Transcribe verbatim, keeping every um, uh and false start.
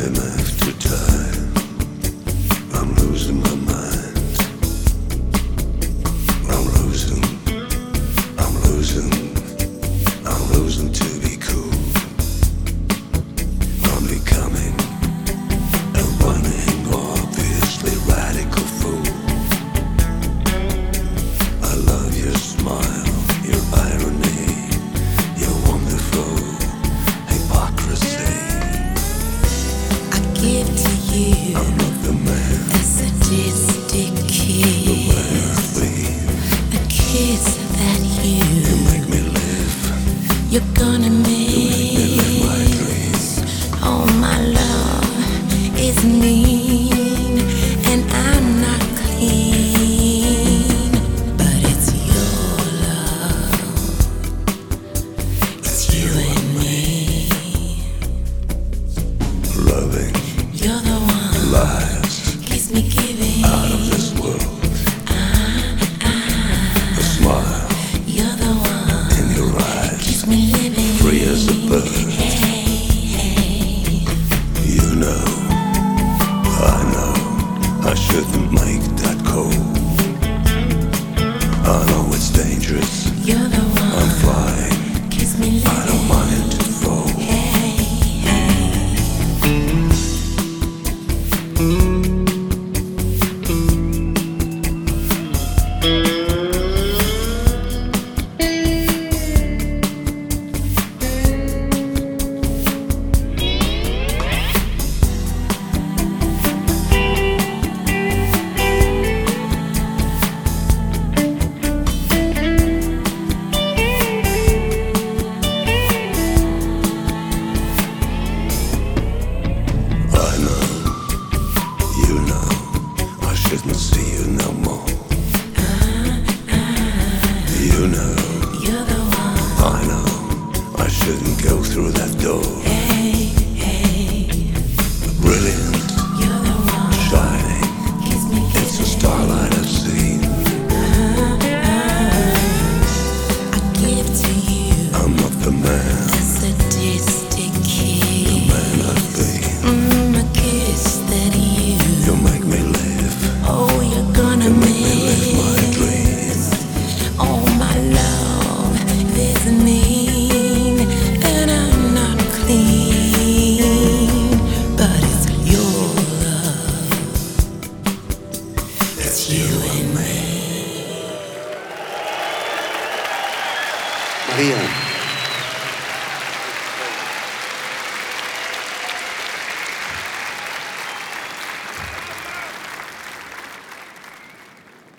Time after time, I'm losing my mind. I'm losing, I'm losing, I'm losing to be cool. I'm becoming a running, obviously radical fool. I love your smile, your irony, your wonderful hypocrisy. Give to you I'm not the man, a sadistic kiss, the man I've been. a kiss that you, You make me live, you're gonna you make me live my miss. dreams. Oh, my love is mean and I'm not clean, but it's your love, it's you and me. Loving You're the one, lives keeps me giving. out of this world. A smile You're the one, in your eyes, keeps me living. free as a bird. Hey, hey. You know, I know, I shouldn't make that call. I know it's dangerous, You're the one, I'm flying, keeps me living. I don't mind to fall. Hey, hey. I know, you know, I shouldn't see you no more. You know, You're the one, I know, I shouldn't go through that door. hey, hey. Brilliant, You're the one, shining, keeps me it's a giving. starlight I've seen. I give to you I'm not the man, a sadistic the kiss, man I've been. mm, a kiss that you, You make me live, oh, you're gonna you make me live my miss. dreams. Oh, my love is mean and I'm not clean, but it's your love, It's you you and and me. me. Maria.